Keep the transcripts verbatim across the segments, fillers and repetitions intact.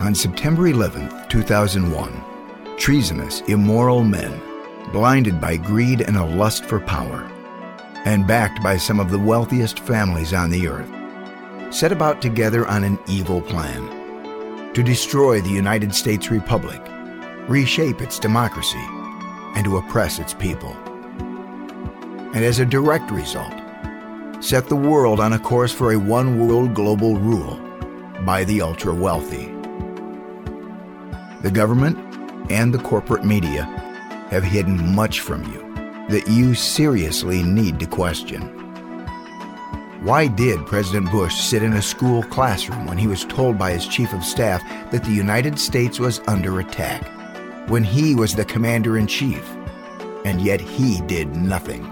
On September eleventh, two thousand one, treasonous, immoral men, blinded by greed and a lust for power, and backed by some of the wealthiest families on the earth, set about together on an evil plan to destroy the United States Republic, reshape its democracy, and to oppress its people. And as a direct result, set the world on a course for a one-world global rule by the ultra-wealthy. The government and the corporate media have hidden much from you that you seriously need to question. Why did President Bush sit in a school classroom when he was told by his chief of staff that the United States was under attack, when he was the commander-in-chief, and yet he did nothing?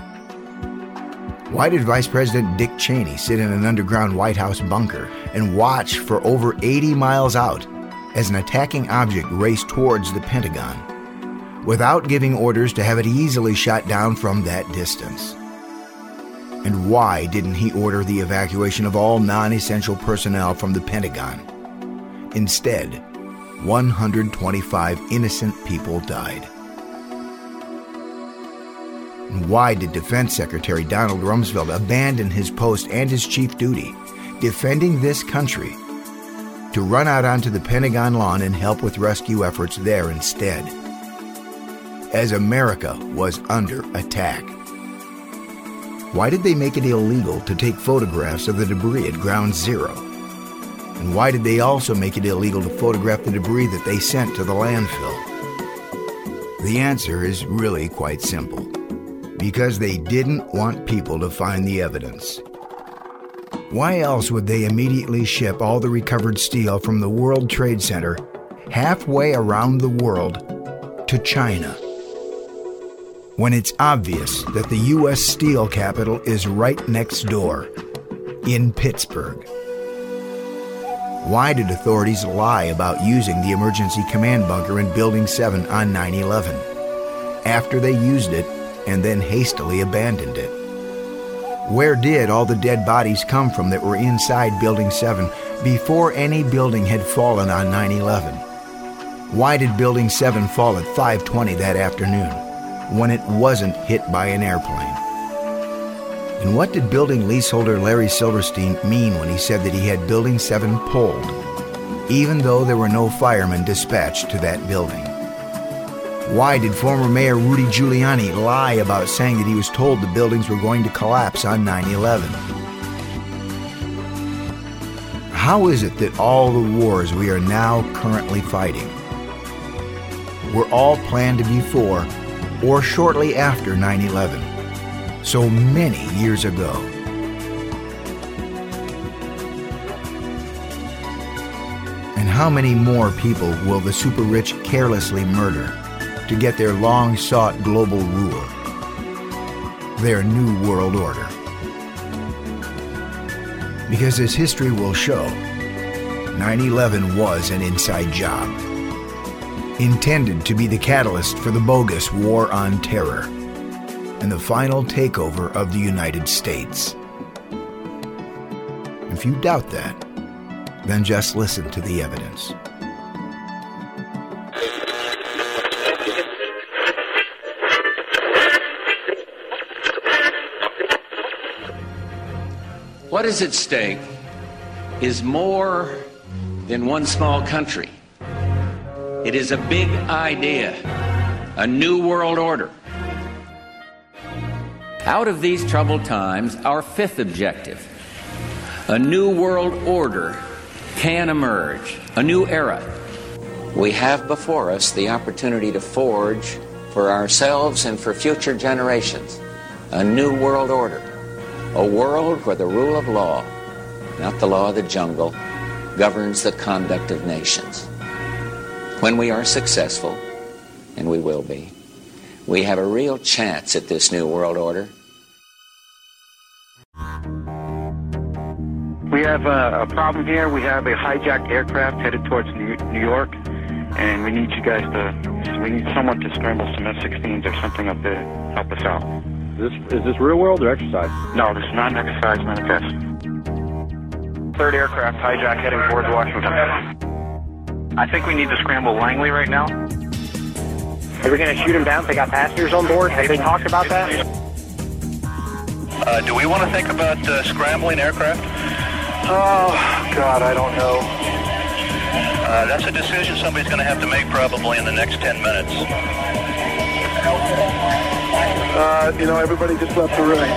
Why did Vice President Dick Cheney sit in an underground White House bunker and watch for over eighty miles out as an attacking object raced towards the Pentagon, without giving orders to have it easily shot down from that distance? And why didn't he order the evacuation of all non-essential personnel from the Pentagon? Instead, one hundred twenty-five innocent people died. And why did Defense Secretary Donald Rumsfeld abandon his post and his chief duty, defending this country, to run out onto the Pentagon lawn and help with rescue efforts there instead, as America was under attack? Why did they make it illegal to take photographs of the debris at Ground Zero? And why did they also make it illegal to photograph the debris that they sent to the landfill? The answer is really quite simple. Because they didn't want people to find the evidence. Why else would they immediately ship all the recovered steel from the World Trade Center halfway around the world to China, when it's obvious that the U S steel capital is right next door, in Pittsburgh? Why did authorities lie about using the emergency command bunker in Building seven on nine eleven, after they used it and then hastily abandoned it? Where did all the dead bodies come from that were inside Building seven before any building had fallen on nine eleven? Why did Building seven fall at five twenty that afternoon, when it wasn't hit by an airplane? And what did building leaseholder Larry Silverstein mean when he said that he had Building seven pulled, even though there were no firemen dispatched to that building? Why did former Mayor Rudy Giuliani lie about saying that he was told the buildings were going to collapse on nine eleven? How is it that all the wars we are now currently fighting were all planned before or shortly after nine eleven, so many years ago? And how many more people will the super-rich carelessly murder to get their long-sought global rule, their new world order? Because as history will show, nine eleven was an inside job, intended to be the catalyst for the bogus War on Terror and the final takeover of the United States. If you doubt that, then just listen to the evidence. What is at stake is more than one small country. It is a big idea, a new world order. Out of these troubled times, our fifth objective, a new world order, can emerge, a new era. We have before us the opportunity to forge for ourselves and for future generations a new world order. A world where the rule of law, not the law of the jungle, governs the conduct of nations. When we are successful, and we will be, we have a real chance at this new world order. We have a, a problem here. We have a hijacked aircraft headed towards New, New York, and we need you guys to, we need someone to scramble some F sixteens or something up there to help us out. Is this, is this real world or exercise? No, this is not an exercise, not a test. Third aircraft hijack heading towards Washington. I think we need to scramble Langley right now. Are we going to shoot them down if they got passengers on board? Have they talked about that? Uh, do we want to think about uh, scrambling aircraft? Oh, God, I don't know. Uh, that's a decision somebody's going to have to make probably in the next ten minutes. Uh, you know, everybody just left the room.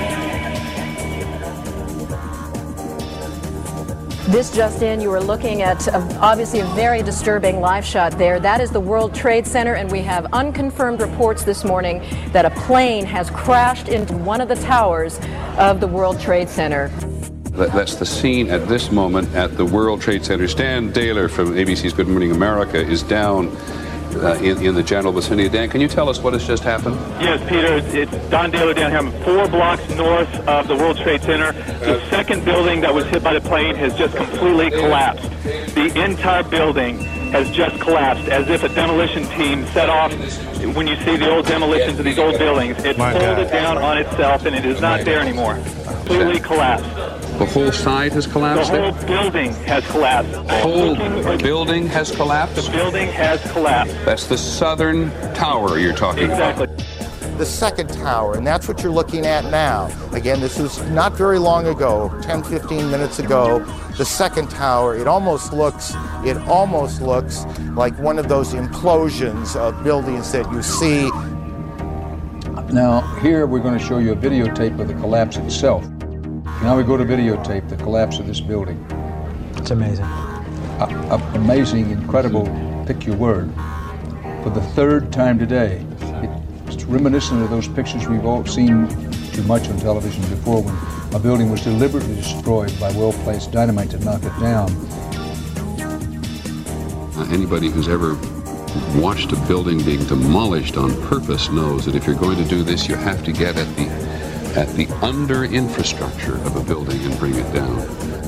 This just in, you are looking at a, obviously a very disturbing live shot there. That is the World Trade Center, and we have unconfirmed reports this morning that a plane has crashed into one of the towers of the World Trade Center. That's the scene at this moment at the World Trade Center. Stan Daler from A B C's Good Morning America is down uh, in, in the general vicinity. Dan, can you tell us what has just happened? Yes, Peter, it's Don Daler down here. I'm four blocks north of the World Trade Center. The second building that was hit by the plane has just completely collapsed. The entire building has just collapsed, as if a demolition team set off. When you see the old demolitions of these old buildings, it folded down on itself, and it is not there anymore. Completely collapsed. The whole side has collapsed? The whole building has collapsed. The whole building has collapsed? The building has collapsed. That's the southern tower you're talking exactly. about. The second tower, and that's what you're looking at now. Again, this was not very long ago, ten, fifteen minutes ago. The second tower, it almost looks, it almost looks like one of those implosions of buildings that you see. Now, here we're going to show you a videotape of the collapse itself. Now we go to videotape the collapse of this building. It's amazing. Uh, uh, amazing, incredible, pick your word. For the third time today, it's reminiscent of those pictures we've all seen too much on television before, when a building was deliberately destroyed by well-placed dynamite to knock it down. Uh, anybody who's ever watched a building being demolished on purpose knows that if you're going to do this, you have to get at the at the under infrastructure of a building and bring it down.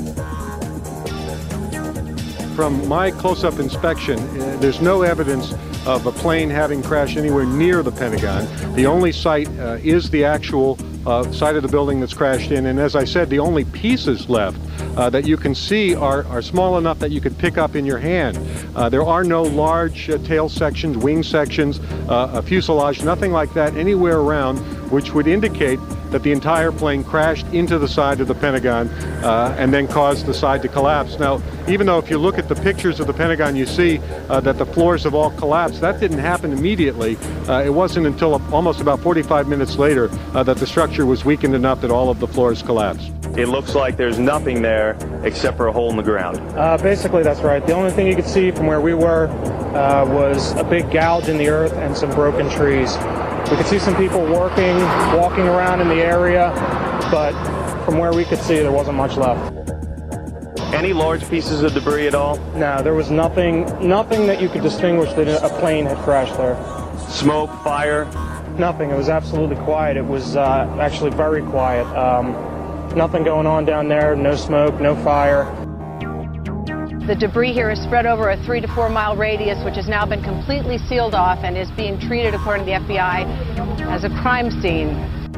From my close-up inspection, uh, there's no evidence of a plane having crashed anywhere near the Pentagon. The only site uh, is the actual uh, site of the building that's crashed in, and as I said, the only pieces left uh, that you can see are, are small enough that you could pick up in your hand. Uh, there are no large uh, tail sections, wing sections, uh, a fuselage, nothing like that anywhere around, which would indicate that the entire plane crashed into the side of the Pentagon uh, and then caused the side to collapse. Now, even though if you look at the pictures of the Pentagon, you see uh, that the floors have all collapsed, that didn't happen immediately. Uh, it wasn't until almost about forty-five minutes later uh, that the structure was weakened enough that all of the floors collapsed. It looks like there's nothing there except for a hole in the ground. Uh, basically, that's right. The only thing you could see from where we were uh, was a big gouge in the earth and some broken trees. We could see some people working, walking around in the area, but from where we could see, there wasn't much left. Any large pieces of debris at all? No, there was nothing, nothing that you could distinguish that a plane had crashed there. Smoke, fire? Nothing. It was absolutely quiet. It was uh, actually very quiet. Um, nothing going on down there. No smoke, no fire. The debris here is spread over a three to four mile radius, which has now been completely sealed off and is being treated, according to the F B I, as a crime scene.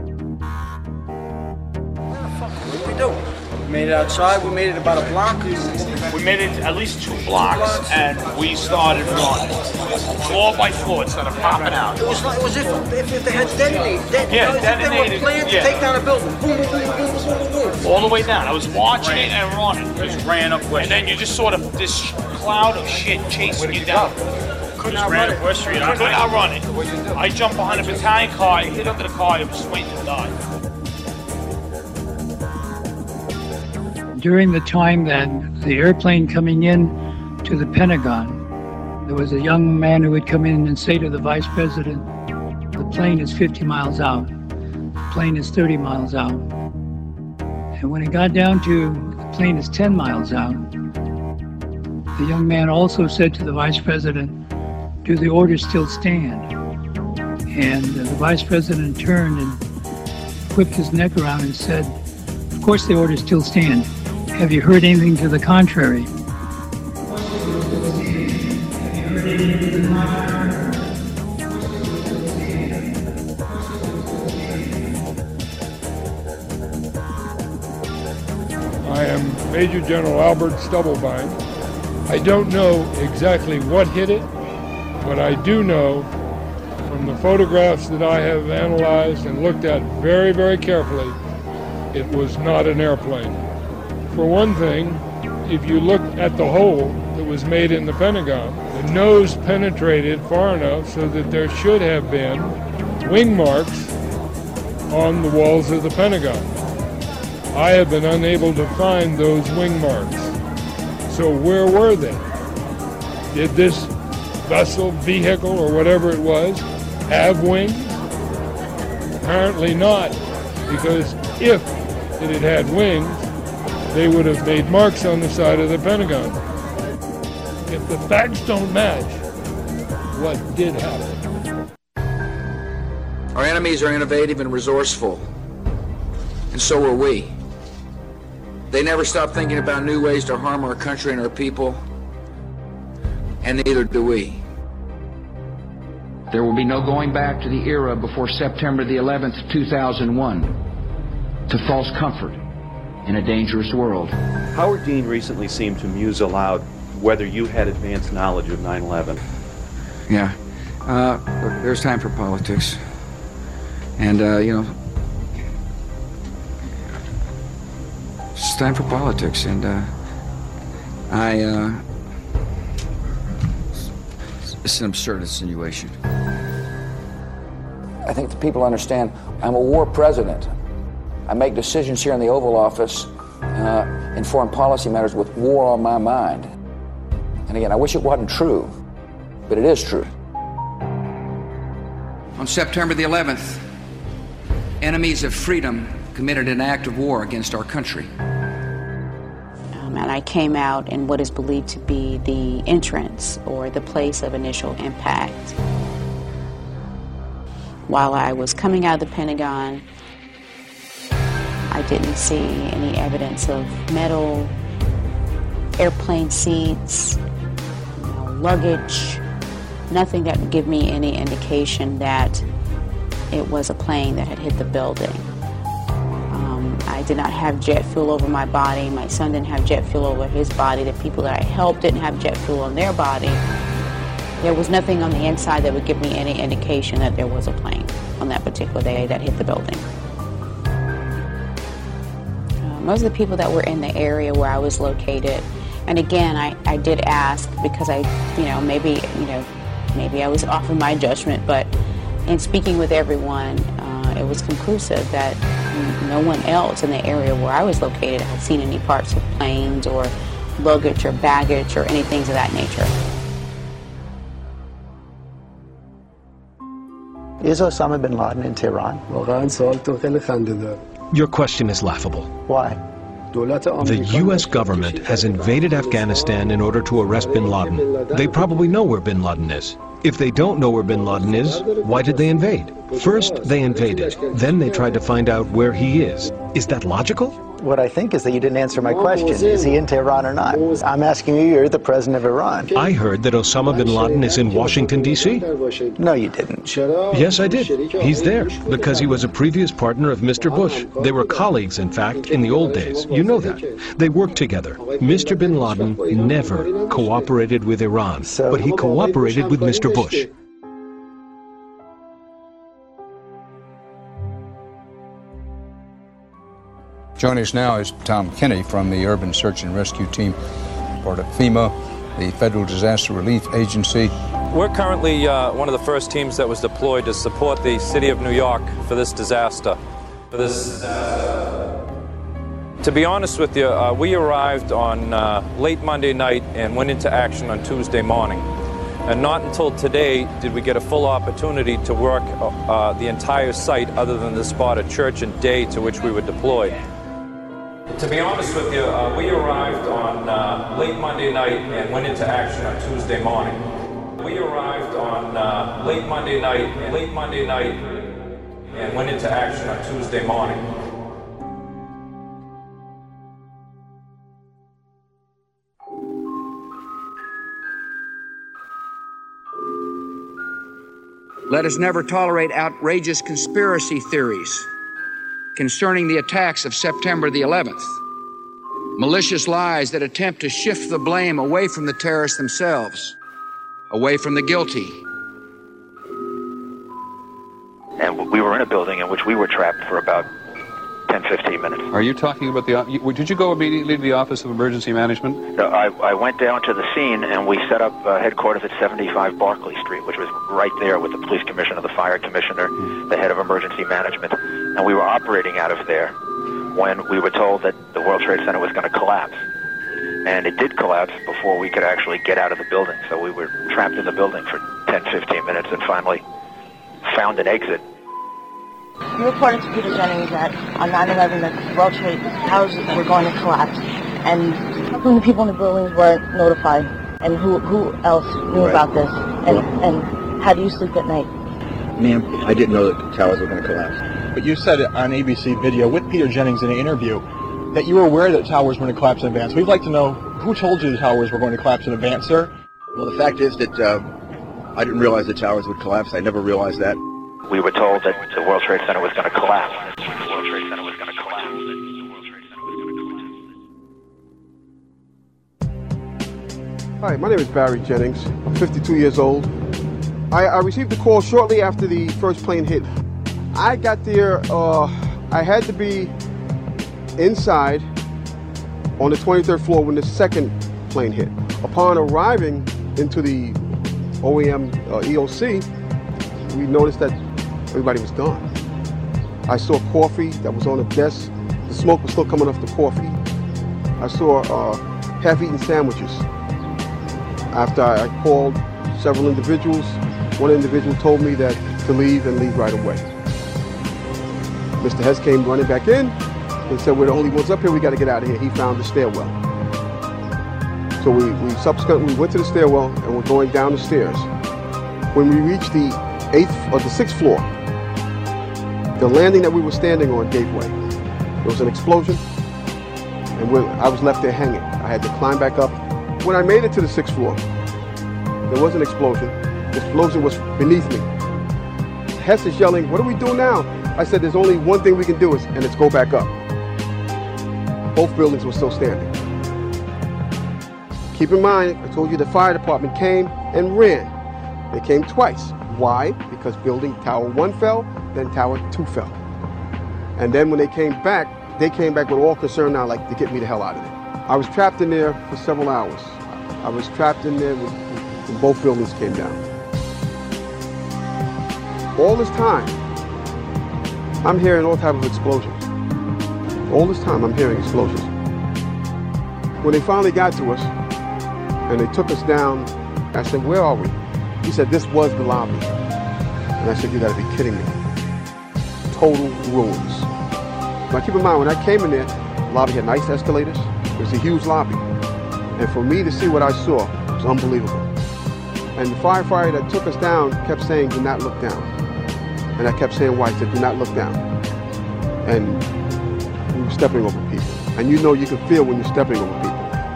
What did we do? We made it outside. We made it about a block. We made it at least two blocks, and we started running floor by floor instead of popping out. It was like, it was if, if, if they had detonated. De- yeah, you know, detonated. They were planned yeah. to take down a building. Boom, boom, boom, boom, boom, boom, boom. All the way down. I was watching it and running. Just ran up West. And then you just sort of this cloud of shit chasing you down. Couldn't just ran up West Street. I could not run it. I jumped behind a battalion car. I hit under the car. I was waiting to die. During the time that the airplane coming in to the Pentagon, there was a young man who would come in and say to the vice president, the plane is fifty miles out, the plane is thirty miles out. And when it got down to the plane is ten miles out, the young man also said to the vice president, do the orders still stand? And uh, the vice president turned and whipped his neck around and said, of course the orders still stand. Have you heard anything to the contrary? I am Major General Albert Stubblebine. I don't know exactly what hit it, but I do know from the photographs that I have analyzed and looked at very, very carefully, it was not an airplane. For one thing, if you look at the hole that was made in the Pentagon, the nose penetrated far enough so that there should have been wing marks on the walls of the Pentagon. I have been unable to find those wing marks. So where were they? Did this vessel, vehicle, or whatever it was, have wings? Apparently not, because if it had had wings, they would have made marks on the side of the Pentagon. If the facts don't match, what did happen? Our enemies are innovative and resourceful, and so are we. They never stop thinking about new ways to harm our country and our people, and neither do we. There will be no going back to the era before September the eleventh, two thousand one, to false comfort in a dangerous world. Howard Dean recently seemed to muse aloud whether you had advanced knowledge of nine eleven. Yeah. Uh, look, there's time for politics. And, uh, you know, it's time for politics. And, uh, I, uh, it's an absurd insinuation. I think the people understand I'm a war president. I make decisions here in the Oval Office uh, in foreign policy matters with war on my mind. And again, I wish it wasn't true, but it is true. On September the eleventh, enemies of freedom committed an act of war against our country. Um, and I came out in what is believed to be the entrance or the place of initial impact. While I was coming out of the Pentagon, I didn't see any evidence of metal, airplane seats, you know, luggage, nothing that would give me any indication that it was a plane that had hit the building. Um, I did not have jet fuel over my body. My son didn't have jet fuel over his body. The people that I helped didn't have jet fuel on their body. There was nothing on the inside that would give me any indication that there was a plane on that particular day that hit the building. Uh, most of the people that were in the area where I was located, and again, I, I did ask because I, you know, maybe, you know, maybe I was off of my judgment, but in speaking with everyone, uh, it was conclusive that no one else in the area where I was located had seen any parts of planes or luggage or baggage or anything of that nature. Is Osama bin Laden in Tehran? Your question is laughable. Why? The U S government has invaded Afghanistan in order to arrest bin Laden. They probably know where bin Laden is. If they don't know where bin Laden is, why did they invade? First, they invaded. Then they tried to find out where he is. Is that logical? What I think is that you didn't answer my question. Is he in Tehran or not? I'm asking you, you're the president of Iran. I heard that Osama bin Laden is in Washington, D C No, you didn't. Yes, I did. He's there because he was a previous partner of Mister Bush. They were colleagues, in fact, in the old days. You know that. They worked together. Mister bin Laden never cooperated with Iran, but he cooperated with Mister Bush. Joining us now is Tom Kenny from the Urban Search and Rescue Team, part of FEMA, the Federal Disaster Relief Agency. We're currently uh, one of the first teams that was deployed to support the city of New York for this disaster. For this disaster. To be honest with you, uh, we arrived on uh, late Monday night and went into action on Tuesday morning. And not until today did we get a full opportunity to work uh, the entire site other than the spot at Church and Day to which we were deployed. To be honest with you, uh, we arrived on uh, late Monday night and went into action on Tuesday morning. We arrived on uh, late Monday night, late Monday night, and went into action on Tuesday morning. Let us never tolerate outrageous conspiracy theories concerning the attacks of September the eleventh. Malicious lies that attempt to shift the blame away from the terrorists themselves, away from the guilty. And we were in a building in which we were trapped for about ten, fifteen minutes. Are you talking about the... Did you go immediately to the Office of Emergency Management? No, I, I went down to the scene and we set up uh, headquarters at seventy-five Barclay Street, which was right there with the police commissioner, the fire commissioner, the head of emergency management. And we were operating out of there when we were told that the World Trade Center was going to collapse. And it did collapse before we could actually get out of the building. So we were trapped in the building for ten, fifteen minutes and finally found an exit. You reported to Peter Jennings that on nine eleven that the World Trade Towers were going to collapse, and how come the people in the buildings weren't notified, and who who else knew Right. about this, and and how do you sleep at night? Ma'am, I didn't know that the towers were going to collapse. But you said it on A B C video with Peter Jennings in an interview that you were aware that towers were going to collapse in advance. We'd like to know who told you the towers were going to collapse in advance, sir? Well, the fact is that uh, I didn't realize the towers would collapse. I never realized that. We were told that the World Trade Center was going to collapse. The World Trade Center was going to collapse. The World Trade Center was going to collapse. Hi, my name is Barry Jennings. I'm fifty-two years old. I, I received a call shortly after the first plane hit. I got there, uh, I had to be inside on the twenty-third floor when the second plane hit. Upon arriving into the O E M uh, E O C, we noticed that everybody was gone. I saw coffee that was on the desk. The smoke was still coming off the coffee. I saw uh, half-eaten sandwiches. After I called several individuals, one individual told me that to leave and leave right away. Mister Hess came running back in and said, we're the only ones up here, we got to get out of here. He found the stairwell. So we, we subsequently went to the stairwell and we're going down the stairs. When we reached the eighth or the sixth floor, the landing that we were standing on gave way. There was an explosion, and when I was left there hanging. I had to climb back up. When I made it to the sixth floor, there was an explosion. The explosion was beneath me. Hess is yelling, what do we do now? I said, there's only one thing we can do, is, and it's go back up. Both buildings were still standing. Keep in mind, I told you the fire department came and ran. They came twice. Why? Because building tower one fell, then tower two fell. And then when they came back, they came back with all concern now, like to get me the hell out of there. I was trapped in there for several hours. I was trapped in there when, when both buildings came down. All this time, I'm hearing all type of explosions. All this time, I'm hearing explosions. When they finally got to us, and they took us down, I said, where are we? He said, this was the lobby. And I said, you gotta be kidding me. Total ruins. Now keep in mind, when I came in there, the lobby had nice escalators. It was a huge lobby. And for me to see what I saw was unbelievable. And the firefighter that took us down kept saying, do not look down. And I kept saying, why? He said, do not look down. And we were stepping over people. And you know you can feel when you're stepping over people.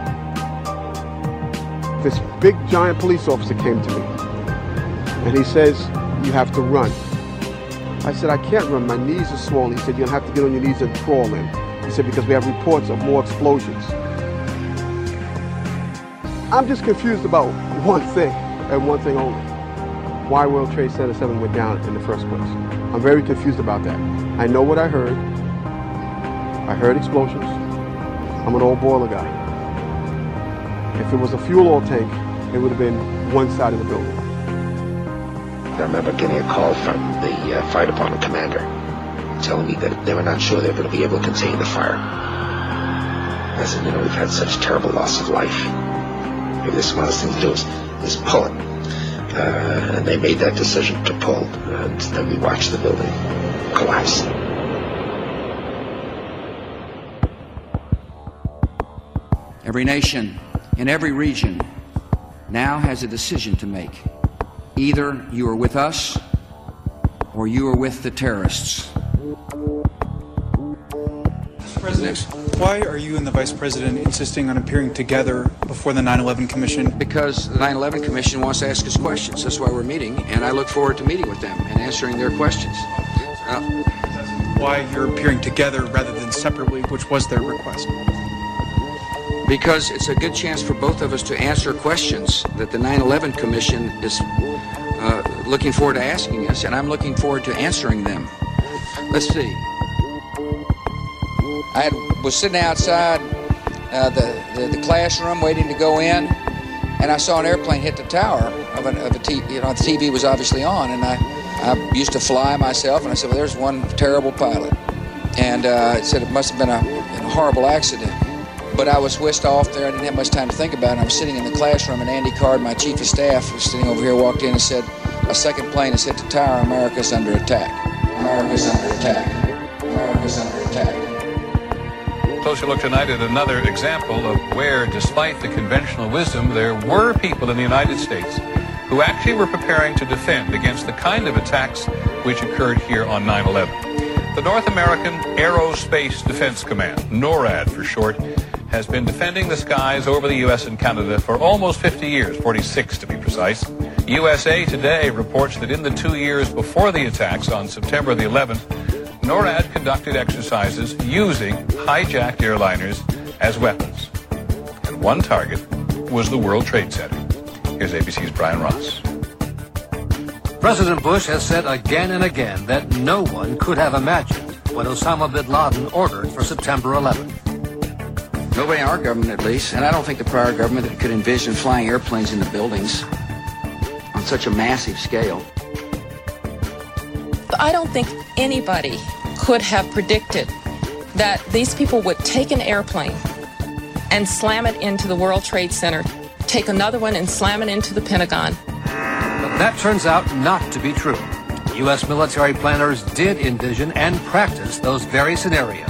This big giant police officer came to me. And he says, you have to run. I said, I can't run, my knees are swollen. He said, you'll have to get on your knees and crawl in. He said, because we have reports of more explosions. I'm just confused about one thing, and one thing only. Why World Trade Center seven went down in the first place. I'm very confused about that. I know what I heard. I heard explosions. I'm an old boiler guy. If it was a fuel oil tank, it would have been one side of the building. I remember getting a call from the uh, fire department commander telling me that they were not sure they were going to be able to contain the fire. I said, you know, we've had such terrible loss of life. Maybe the smartest thing to do is, is pull it. Uh, and they made that decision to pull, and then we watched the building collapse. Every nation in every region now has a decision to make. Either you are with us or you are with the terrorists. President, why are you and the Vice President insisting on appearing together before the nine eleven Commission? Because the nine eleven Commission wants to ask us questions. That's why we're meeting, and I look forward to meeting with them and answering their questions. Uh, Why you're appearing together rather than separately, which was their request? because it's a good chance for both of us to answer questions that the nine eleven Commission is uh, looking forward to asking us, and I'm looking forward to answering them. Let's see. I had, was sitting outside uh, the, the, the classroom waiting to go in, and I saw an airplane hit the tower of, an, of a T V. You know, the T V was obviously on, and I, I used to fly myself, and I said, well, there's one terrible pilot. And uh, it said it must have been a, a horrible accident. But I was whisked off there. I didn't have much time to think about it. I was sitting in the classroom, and Andy Card, my chief of staff, was sitting over here, walked in and said, a second plane has hit the tower. America's under attack. America's under attack. America's under attack. Closer look tonight at another example of where, despite the conventional wisdom, there were people in the United States who actually were preparing to defend against the kind of attacks which occurred here on nine eleven. The North American Aerospace Defense Command, NORAD for short, has been defending the skies over the U S and Canada for almost fifty years, forty-six to be precise. U S A Today reports that in the two years before the attacks on September the eleventh, NORAD conducted exercises using hijacked airliners as weapons. And one target was the World Trade Center. Here's A B C's Brian Ross. President Bush has said again and again that no one could have imagined what Osama bin Laden ordered for September eleventh. Nobody in our government, at least, and I don't think the prior government could envision flying airplanes into buildings on such a massive scale. I don't think anybody could have predicted that these people would take an airplane and slam it into the World Trade Center, take another one and slam it into the Pentagon. But that turns out not to be true. U S military planners did envision and practice those very scenarios.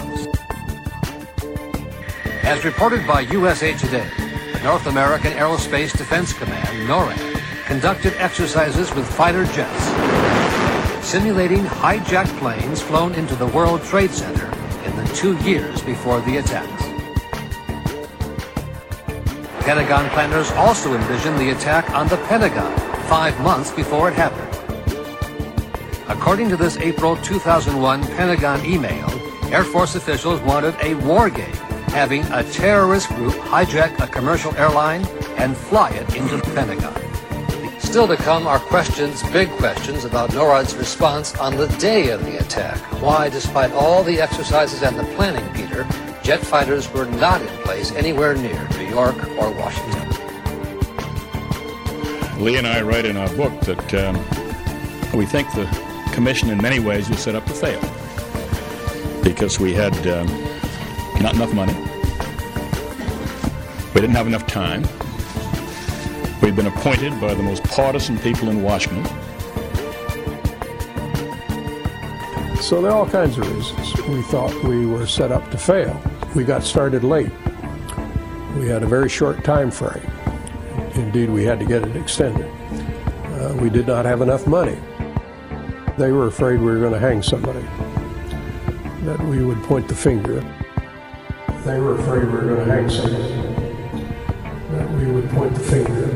As reported by U S A Today, the North American Aerospace Defense Command, NORAD, conducted exercises with fighter jets, simulating hijacked planes flown into the World Trade Center in the two years before the attacks. Pentagon planners also envisioned the attack on the Pentagon five months before it happened. According to this April two thousand one Pentagon email, Air Force officials wanted a war game, having a terrorist group hijack a commercial airline and fly it into the Pentagon. Still to come are questions, big questions, about NORAD's response on the day of the attack. Why, despite all the exercises and the planning, Peter, jet fighters were not in place anywhere near New York or Washington. Lee and I write in our book that um, we think the commission in many ways was set up to fail because we had um, not enough money, we didn't have enough time, we'd been appointed by the most partisan people in Washington. So there are all kinds of reasons we thought we were set up to fail. We got started late. We had a very short time frame. Indeed, we had to get it extended. Uh, we did not have enough money. They were afraid we were going to hang somebody, that we would point the finger. They were afraid we were going to hang somebody, that we would point the finger.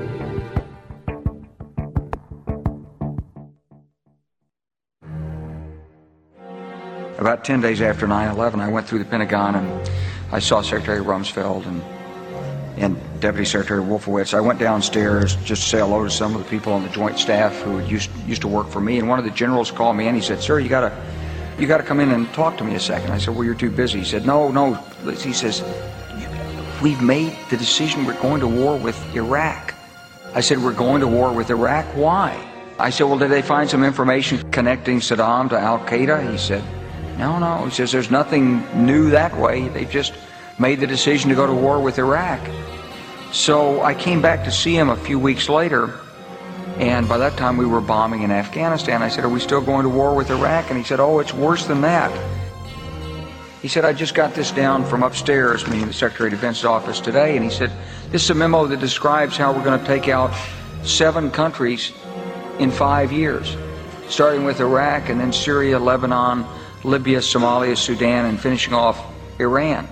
About ten days after nine eleven, I went through the Pentagon and I saw Secretary Rumsfeld and and Deputy Secretary Wolfowitz. I went downstairs just to say hello to some of the people on the Joint Staff who used used to work for me, and one of the generals called me and he said, "Sir, you gotta you gotta come in and talk to me a second." I said, "Well, you're too busy." He said, "No, no." He says, "We've made the decision. We're going to war with Iraq." I said, "We're going to war with Iraq? Why?" I said, "Well, did they find some information connecting Saddam to Al Qaeda?" He said, "No, no." He says, "There's nothing new that way. They just made the decision to go to war with Iraq." So I came back to see him a few weeks later, and by that time we were bombing in Afghanistan. I said, "Are we still going to war with Iraq?" And he said, "Oh, it's worse than that." He said, "I just got this down from upstairs," meaning the Secretary of Defense's office today, and he said, "This is a memo that describes how we're going to take out seven countries in five years, starting with Iraq and then Syria, Lebanon, Libya, Somalia, Sudan, and finishing off Iran."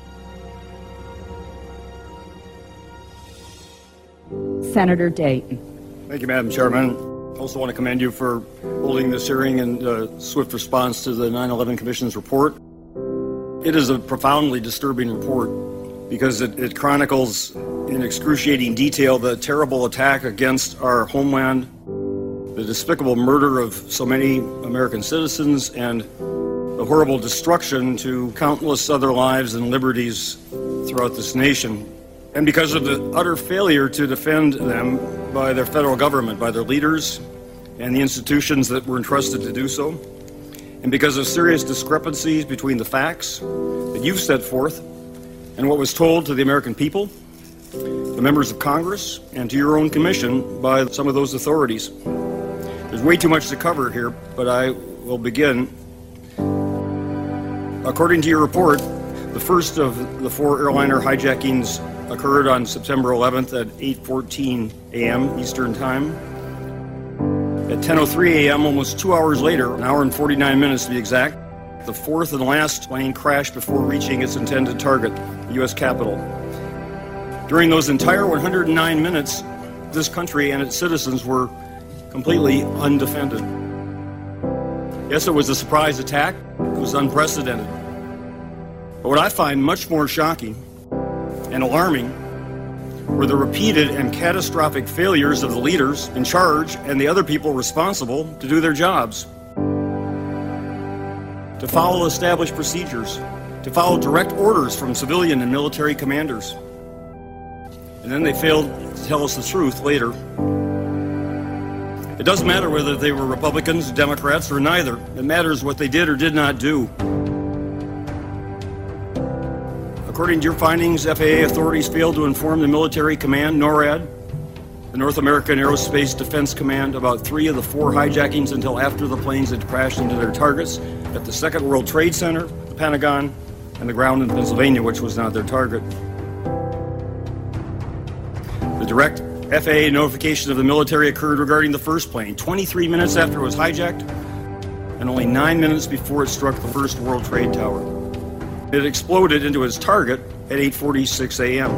Senator Dayton. Thank you, Madam Chairman. I also want to commend you for holding this hearing and uh, swift response to the nine eleven Commission's report. It is a profoundly disturbing report. because it, it chronicles in excruciating detail the terrible attack against our homeland, the despicable murder of so many American citizens, and the horrible destruction to countless other lives and liberties throughout this nation. And because of the utter failure to defend them by their federal government, by their leaders and the institutions that were entrusted to do so, and because of serious discrepancies between the facts that you've set forth and what was told to the American people, the members of Congress, and to your own commission by some of those authorities. There's way too much to cover here, but I will begin. According to your report, the first of the four airliner hijackings occurred on September eleventh at eight fourteen a m Eastern Time. At ten oh three a m, almost two hours later, an hour and forty-nine minutes to be exact, the fourth and last plane crashed before reaching its intended target, the U S Capitol. During those entire one hundred nine minutes, this country and its citizens were completely undefended. Yes, it was a surprise attack. It was unprecedented. But what I find much more shocking and alarming were the repeated and catastrophic failures of the leaders in charge and the other people responsible to do their jobs, to follow established procedures, to follow direct orders from civilian and military commanders. And then they failed to tell us the truth later. It doesn't matter whether they were Republicans, Democrats, or neither. It matters what they did or did not do. According to your findings, F A A authorities failed to inform the military command, NORAD, the North American Aerospace Defense Command, about three of the four hijackings until after the planes had crashed into their targets at the Second World Trade Center, the Pentagon, and the ground in Pennsylvania, which was not their target. The direct F A A notification of the military occurred regarding the first plane, twenty-three minutes after it was hijacked, and only nine minutes before it struck the First World Trade Tower. It exploded into its target at eight forty-six a m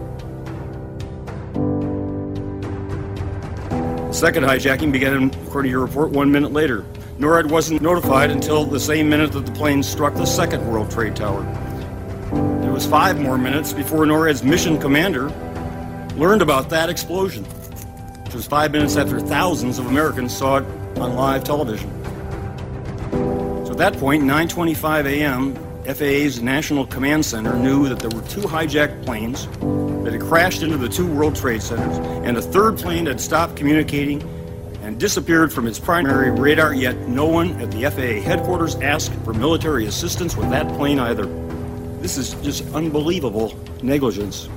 The second hijacking began, according to your report, one minute later. NORAD wasn't notified until the same minute that the plane struck the Second World Trade Tower. It was five more minutes before NORAD's mission commander learned about that explosion, which was five minutes after thousands of Americans saw it on live television. So at that point, nine twenty-five a m, F A A's National Command Center knew that there were two hijacked planes that had crashed into the two World Trade Centers, and a third plane had stopped communicating and disappeared from its primary radar, yet no one at the F A A headquarters asked for military assistance with that plane either. This is just unbelievable negligence.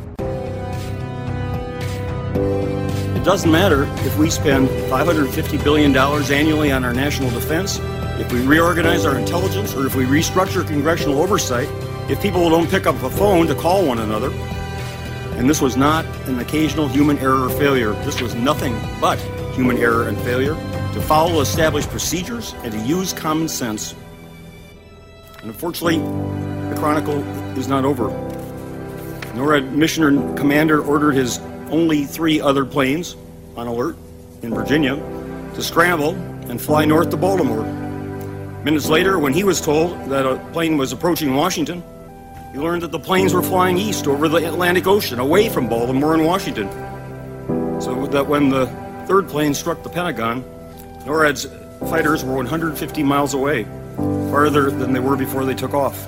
It doesn't matter if we spend five hundred fifty billion dollars annually on our national defense, if we reorganize our intelligence, or if we restructure congressional oversight, if people don't pick up a phone to call one another. And this was not an occasional human error or failure. This was nothing but human error and failure to follow established procedures and to use common sense. And unfortunately, the chronicle is not over. NORAD mission commander ordered his only three other planes on alert in Virginia to scramble and fly north to Baltimore. Minutes later, when he was told that a plane was approaching Washington, he learned that the planes were flying east over the Atlantic Ocean, away from Baltimore and Washington. So that when the third plane struck the Pentagon, NORAD's fighters were one hundred fifty miles away, farther than they were before they took off.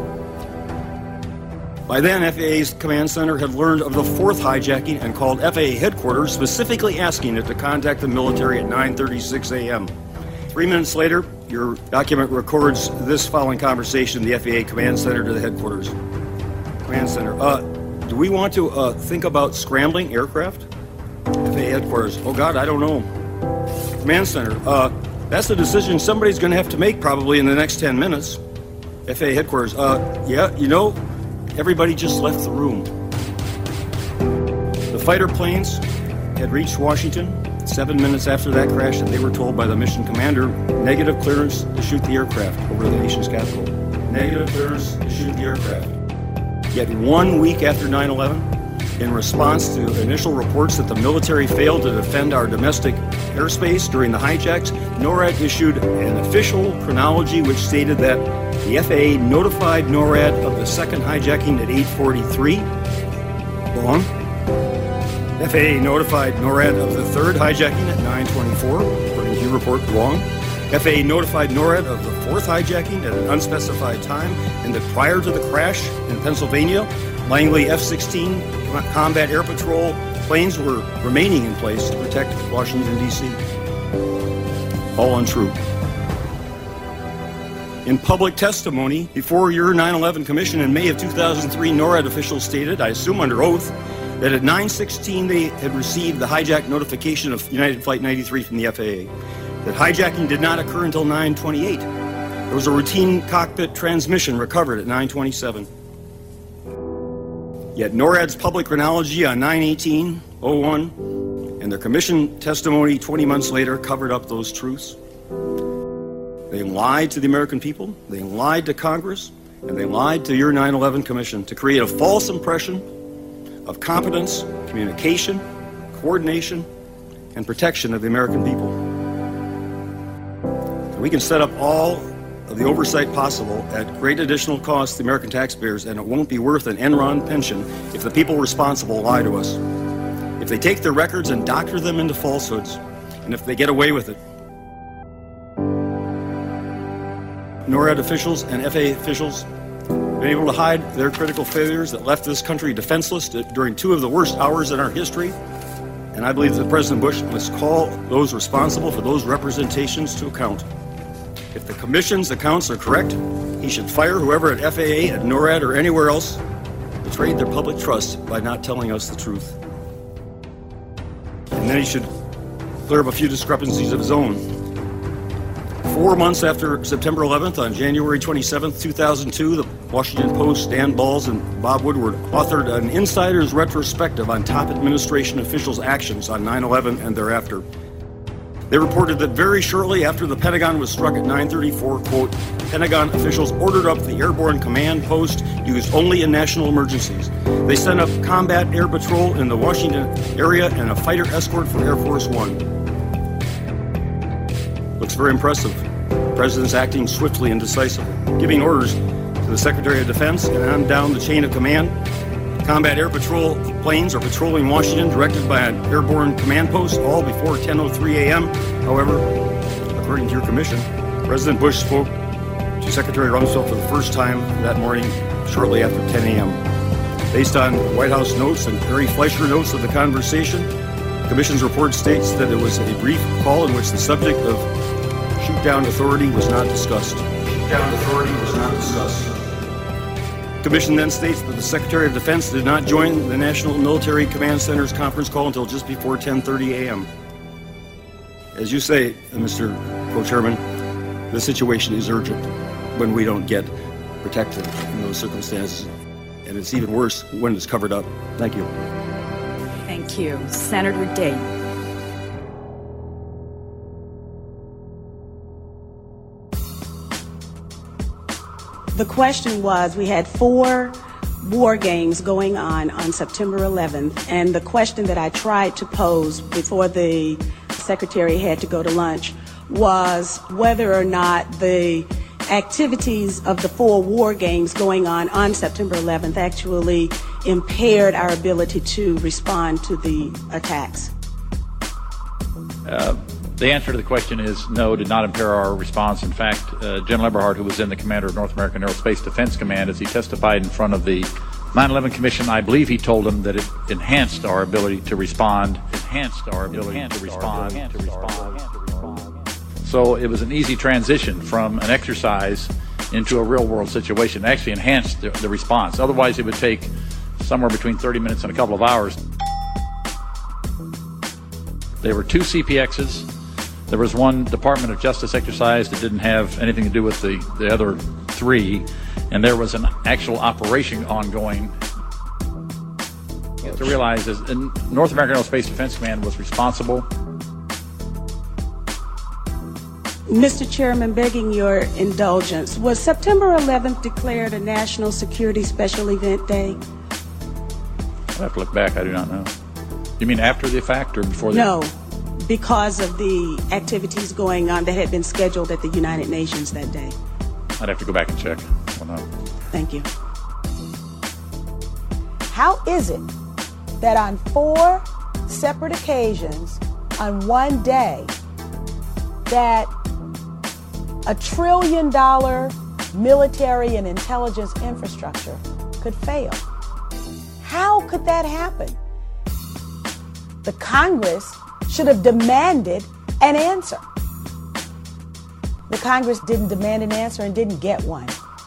By then, F A A's command center had learned of the fourth hijacking and called F A A headquarters, specifically asking it to contact the military at nine thirty-six a m Three minutes later, your document records this following conversation, the F A A command center to the headquarters. Command center, uh, do we want to uh, think about scrambling aircraft? F A A headquarters, oh God, I don't know. Command center, uh, that's a decision somebody's going to have to make probably in the next ten minutes. F A A headquarters, uh, yeah, you know, everybody just left the room. The fighter planes had reached Washington seven minutes after that crash, and they were told by the mission commander, negative clearance to shoot the aircraft over the nation's capital. Negative clearance to shoot the aircraft. Yet one week after nine eleven, in response to initial reports that the military failed to defend our domestic airspace during the hijacks, NORAD issued an official chronology which stated that The F A A notified NORAD of the second hijacking at eight forty-three. Wrong. F A A notified NORAD of the third hijacking at nine twenty-four. According to your report, wrong. F A A notified NORAD of the fourth hijacking at an unspecified time, and that prior to the crash in Pennsylvania, Langley F sixteen Combat Air Patrol planes were remaining in place to protect Washington, D C All untrue. In public testimony before your nine eleven Commission in May of two thousand three, NORAD officials stated, I assume under oath, that at nine sixteen they had received the hijack notification of United Flight ninety-three from the F A A. That hijacking did not occur until nine twenty-eight. There was a routine cockpit transmission recovered at nine twenty-seven. Yet NORAD's public chronology on nine eighteen oh one and their commission testimony twenty months later covered up those truths. They lied to the American people, they lied to Congress, and they lied to your nine eleven Commission to create a false impression of competence, communication, coordination, and protection of the American people. We can set up all of the oversight possible at great additional cost to the American taxpayers, and it won't be worth an Enron pension if the people responsible lie to us. If they take their records and doctor them into falsehoods, and if they get away with it. NORAD officials and F A A officials have been able to hide their critical failures that left this country defenseless during two of the worst hours in our history. And I believe that President Bush must call those responsible for those representations to account. If the Commission's accounts are correct, he should fire whoever at F A A, at NORAD, or anywhere else betrayed their public trust by not telling us the truth. And then he should clear up a few discrepancies of his own. Four months after September eleventh, on January twenty-seventh, two thousand two, the Washington Post, Dan Balls, and Bob Woodward authored an insider's retrospective on top administration officials' actions on nine eleven and thereafter. They reported that very shortly after the Pentagon was struck at nine thirty-four, quote, Pentagon officials ordered up the airborne command post used only in national emergencies. They sent up combat air patrol in the Washington area and a fighter escort for Air Force One. Looks very impressive. The President's acting swiftly and decisively, giving orders to the Secretary of Defense and on down the chain of command. Combat air patrol planes are patrolling Washington directed by an airborne command post, all before ten oh three a.m. However, according to your commission, President Bush spoke to Secretary Rumsfeld for the first time that morning, shortly after ten a.m. Based on White House notes and Harry Fleischer notes of the conversation, the Commission's report states that it was a brief call in which the subject of shoot-down authority was not discussed. Shoot-down authority was not discussed. The Commission then states that the Secretary of Defense did not join the National Military Command Center's conference call until just before ten thirty a.m. As you say, Mister Co-Chairman, the situation is urgent when we don't get protected in those circumstances. And it's even worse when it's covered up. Thank you. Thank you. Senator Dayton. The question was, we had four war games going on on September eleventh, and the question that I tried to pose before the Secretary had to go to lunch was whether or not the activities of the four war games going on on September eleventh actually impaired our ability to respond to the attacks. Uh, the answer to the question is no, did not impair our response. In fact, uh, General Eberhart, who was then the commander of North American Aerospace Defense Command, as he testified in front of the nine eleven Commission, I believe he told them that it enhanced our ability to respond, enhanced our ability to respond, to respond. So it was an easy transition from an exercise into a real-world situation. It actually enhanced the, the response. Otherwise, it would take somewhere between thirty minutes and a couple of hours. There were two C P Xs. There was one Department of Justice exercise that didn't have anything to do with the, the other three, and there was an actual operation ongoing. You have to realize is North American Aerospace Defense Command was responsible. Mister Chairman, begging your indulgence, was September eleventh declared a National Security Special Event Day? I have to look back. I do not know. You mean after the fact or before the No, because of the activities going on that had been scheduled at the United Nations that day. I'd have to go back and check on that. Thank you. How is it that on four separate occasions on one day that a trillion dollar military and intelligence infrastructure could fail? How could that happen? The Congress should have demanded an answer. The Congress didn't demand an answer and didn't get one.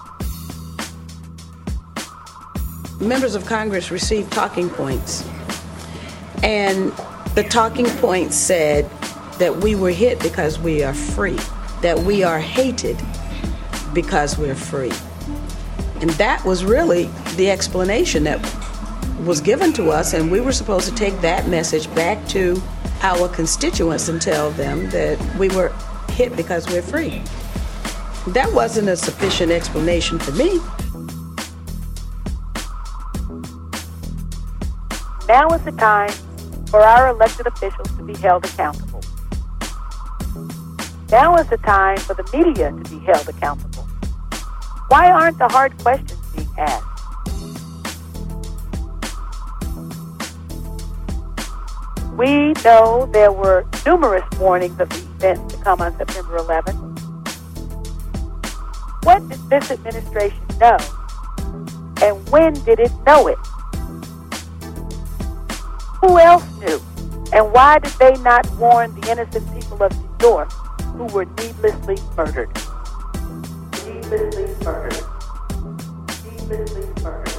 Members of Congress received talking points, and the talking points said that we were hit because we are free, that we are hated because we're free. And that was really the explanation that was given to us, and we were supposed to take that message back to our constituents and tell them that we were hit because we're free. That wasn't a sufficient explanation for me. Now is the time for our elected officials to be held accountable. Now is the time for the media to be held accountable. Why aren't the hard questions being asked? We know there were numerous warnings of the events to come on September eleventh. What did this administration know? And when did it know it? Who else knew? And why did they not warn the innocent people of New York who were needlessly murdered? Needlessly murdered. Needlessly murdered.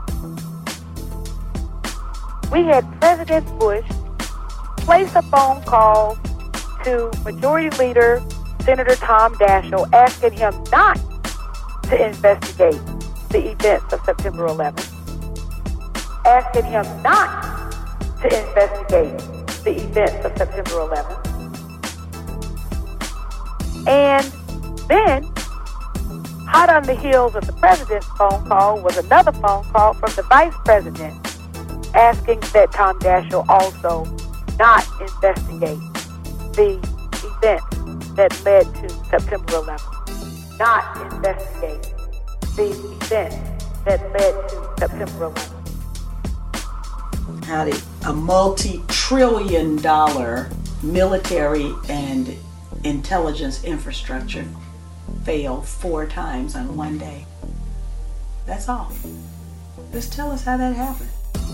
We had President Bush place a phone call to Majority Leader Senator Tom Daschle asking him not to investigate the events of September eleventh, asking him not to investigate the events of September eleventh. And then, hot on the heels of the president's phone call was another phone call from the vice president asking that Tom Daschle also not investigate the events that led to September eleventh. Not investigate the events that led to September eleventh. How did a multi-trillion dollar military and intelligence infrastructure fail four times on one day? That's all. Just tell us how that happened.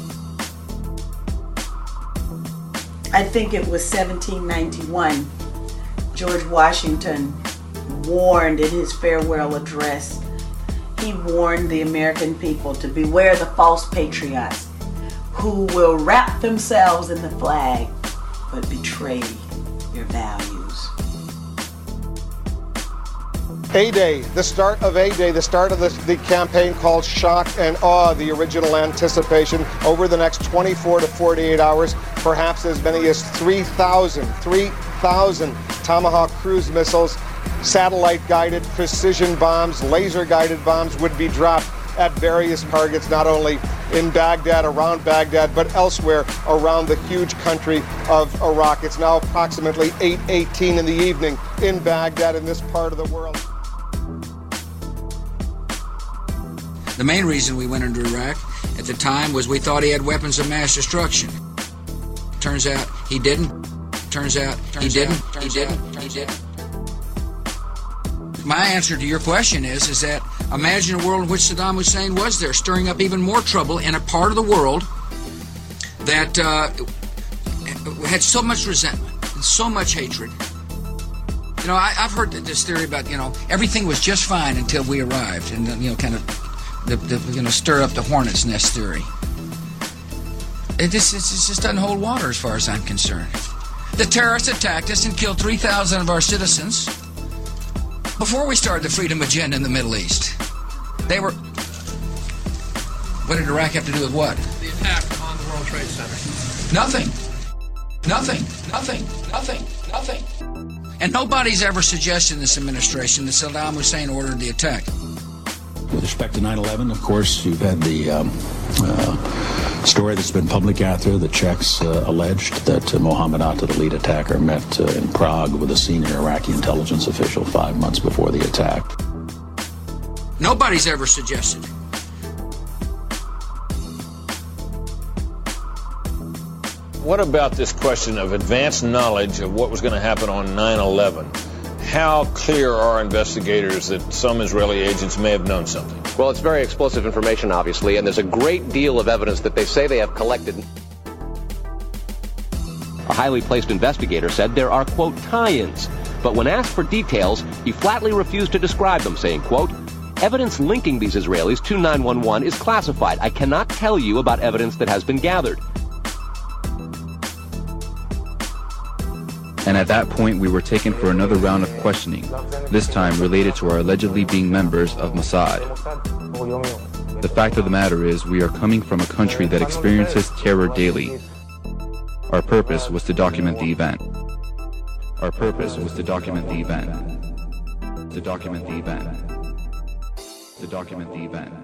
I think it was seventeen ninety-one. George Washington warned in his farewell address, he warned the American people to beware the false patriots who will wrap themselves in the flag but betray your values. A-Day, the start of A-Day, the start of the, the campaign called Shock and Awe, the original anticipation. Over the next twenty-four to forty-eight hours, perhaps as many as three thousand, three thousand Tomahawk cruise missiles, satellite-guided precision bombs, laser-guided bombs would be dropped at various targets, not only in Baghdad, around Baghdad, but elsewhere around the huge country of Iraq. It's now approximately eight eighteen in the evening in Baghdad, in this part of the world. The main reason we went into Iraq at the time was we thought he had weapons of mass destruction. Turns out he didn't. Turns out he didn't. He didn't. He didn't. My answer to your question is, is that imagine a world in which Saddam Hussein was there, stirring up even more trouble in a part of the world that uh, had so much resentment and so much hatred. You know, I, I've heard this theory about, you know, everything was just fine until we arrived, and, you know, kind of the, the you know, stir up the hornet's nest theory. It just, it just doesn't hold water as far as I'm concerned. The terrorists attacked us and killed three thousand of our citizens before we started the freedom agenda in the Middle East. They were... What did Iraq have to do with what? The attack on the World Trade Center. Nothing. Nothing. Nothing. Nothing. Nothing. And nobody's ever suggested in this administration that Saddam Hussein ordered the attack. With respect to nine eleven, of course, you've had the um, uh, story that's been public out there. The Czechs uh, alleged that uh, Mohammed Atta, the lead attacker, met uh, in Prague with a senior Iraqi intelligence official five months before the attack. Nobody's ever suggested. What about this question of advanced knowledge of what was going to happen on nine eleven? How clear are investigators that some Israeli agents may have known something? Well, it's very explosive information, obviously, and there's a great deal of evidence that they say they have collected. A highly placed investigator said there are, quote, tie-ins. But when asked for details, he flatly refused to describe them, saying, quote, evidence linking these Israelis to nine one one is classified. I cannot tell you about evidence that has been gathered. And at that point, we were taken for another round of questioning, this time related to our allegedly being members of Mossad. The fact of the matter is, we are coming from a country that experiences terror daily. Our purpose was to document the event. Our purpose was to document the event. To document the event. To document the event.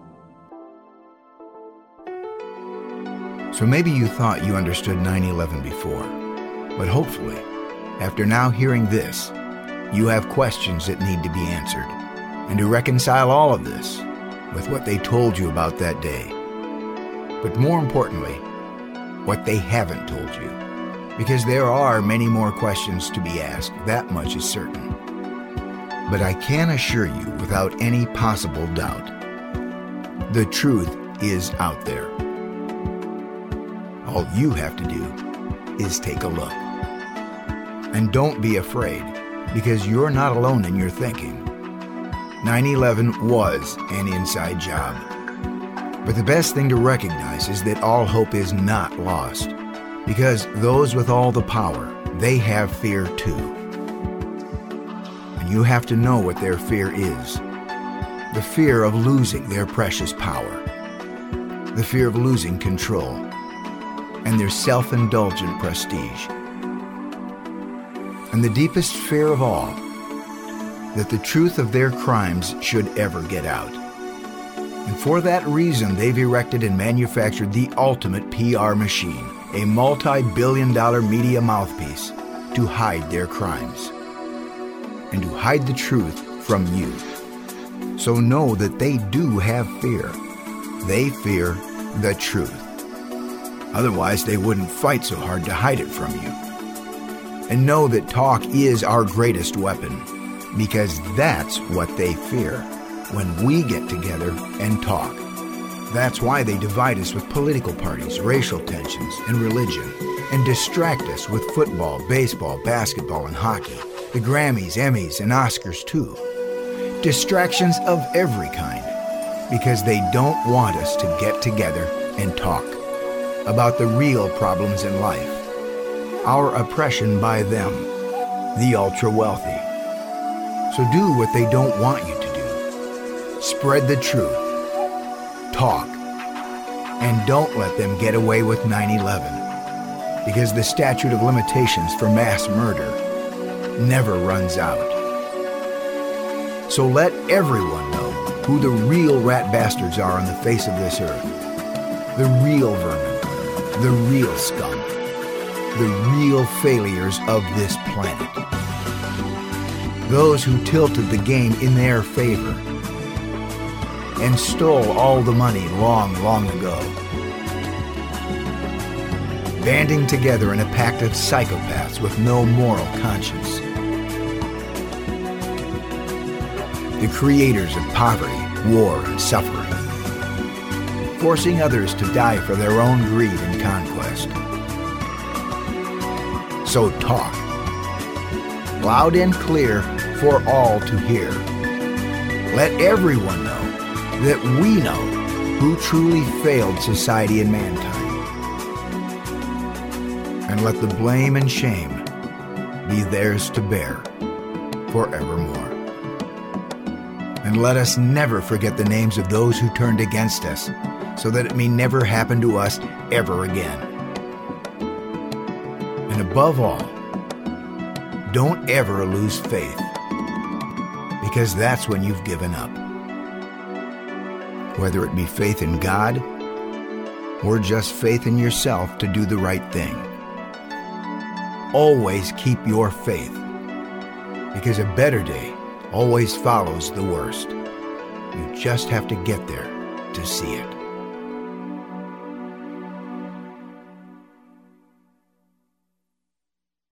So maybe you thought you understood nine eleven before, but hopefully, after now hearing this, you have questions that need to be answered, and to reconcile all of this with what they told you about that day. But more importantly, what they haven't told you, because there are many more questions to be asked, that much is certain. But I can assure you without any possible doubt, the truth is out there. All you have to do is take a look. And don't be afraid, because you're not alone in your thinking. nine eleven was an inside job. But the best thing to recognize is that all hope is not lost, because those with all the power, they have fear too. And you have to know what their fear is. The fear of losing their precious power. The fear of losing control. And their self-indulgent prestige. And the deepest fear of all, that the truth of their crimes should ever get out. And for that reason, they've erected and manufactured the ultimate P R machine, a multi-billion dollar media mouthpiece to hide their crimes and to hide the truth from you. So know that they do have fear. They fear the truth. Otherwise, they wouldn't fight so hard to hide it from you. And know that talk is our greatest weapon, because that's what they fear when we get together and talk. That's why they divide us with political parties, racial tensions, and religion, and distract us with football, baseball, basketball, and hockey, the Grammys, Emmys, and Oscars too. Distractions of every kind, because they don't want us to get together and talk about the real problems in life. Our oppression by them, the ultra-wealthy. So do what they don't want you to do. Spread the truth. Talk. And don't let them get away with nine eleven. Because the statute of limitations for mass murder never runs out. So let everyone know who the real rat bastards are on the face of this earth. The real vermin. The real scum. The real failures of this planet. Those who tilted the game in their favor and stole all the money long, long ago. Banding together in a pact of psychopaths with no moral conscience. The creators of poverty, war, and suffering. Forcing others to die for their own greed and conquest. So talk, loud and clear for all to hear. Let everyone know that we know who truly failed society and mankind. And let the blame and shame be theirs to bear forevermore. And let us never forget the names of those who turned against us, so that it may never happen to us ever again. And above all, don't ever lose faith, because that's when you've given up. Whether it be faith in God or just faith in yourself to do the right thing. Always keep your faith, because a better day always follows the worst. You just have to get there to see it.